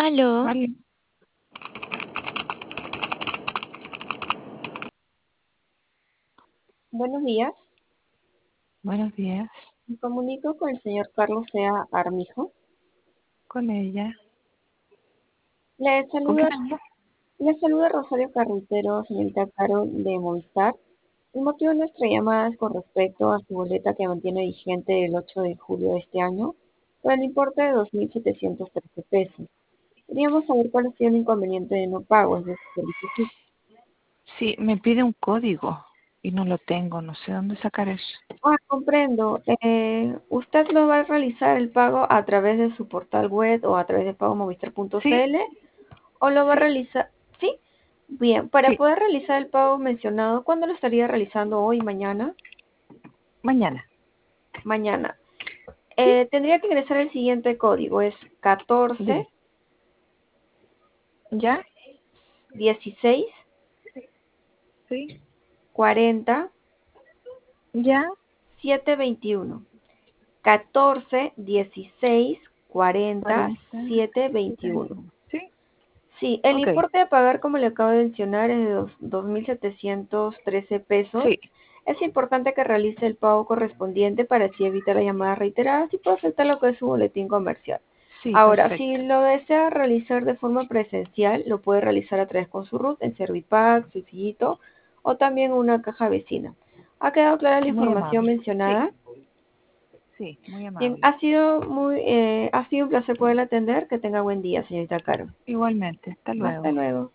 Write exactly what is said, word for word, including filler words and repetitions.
Aló, Vale. Buenos días, Buenos días. me comunico con el señor Carlos Sea Armijo. Con ella. Le ¿Con saluda, quién hablo? le saluda Rosario Carretero, señorita Caro de Movistar. El motivo de nuestra llamada es con respecto a su boleta que mantiene vigente el ocho de julio de este año, por el importe de dos mil setecientos trece pesos. Queríamos saber cuál ha sido el inconveniente de no pago de su solicitud. Sí, me pide un código y no lo tengo, no sé dónde sacar eso. Ah, comprendo. Eh, ¿usted lo va a realizar el pago a través de su portal web o a través de Sí, pagomovistar.cl o lo va a sí, realizar? ¿Sí? Bien, para sí, poder realizar el pago mencionado, ¿cuándo lo estaría realizando? ¿Hoy, mañana? mañana. Mañana. Sí, Eh, tendría que ingresar el siguiente código, es catorce, dime. ¿Ya? dieciséis, Sí. cuarenta, ¿Ya? setecientos veintiuno. catorce, dieciséis, cuarenta, cuarenta, setecientos setenta y veintiuno. uno. Sí, Sí, el ok. importe a pagar, como le acabo de mencionar, es de dos- 2.713 pesos. Sí, Es importante que realice el pago correspondiente para así evitar las llamadas reiteradas y pueda aceptar lo que es su boletín comercial. sí, Ahora, si perfecto. lo desea realizar de forma presencial, lo puede realizar a través con su RUT en Servipack, Sencillito o también una caja vecina. ¿Ha quedado clara la Muy información amable. Sí, mencionada? sí, muy Bien, amable. ha sido muy, eh, ha sido un placer poder atender. Que tenga buen día, señorita Caro. Igualmente, hasta Hasta luego. luego.